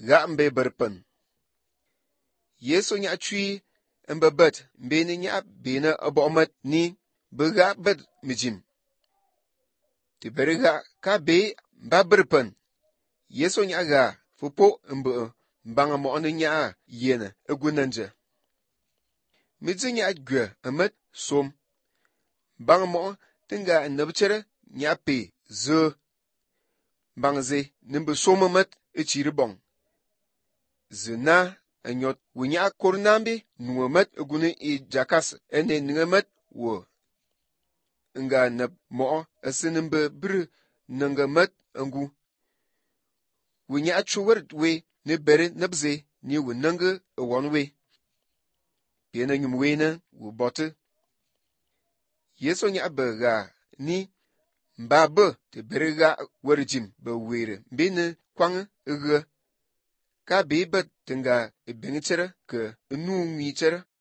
gha mbe berpen. Yesu nya chui mbe bet mbe ni nya bene abomat ni be gha bet mijim. Te bere gha ka be ba berpen. Yesu nya gha fupo mbe mbanga mo ni nya yene egunanje. Midzi nya gwe amet som. Bang mo tinga nabchere nya pe ze. Bang ze nimbe som amet echiri bong. Zena anyot winya kornambi nuamet egune I jakas ene ningamet wo. Nga nab mo asinimbe bir nangamet angu. Winya chuwer we ne bere nabze ni winanga awanwe. Piena nyumwe na wo bote. Yesu nya bega ni mba be te bere ga werjim be were mbine kwang ege. Ka be bet tinga ebengichere ke enu ngichere.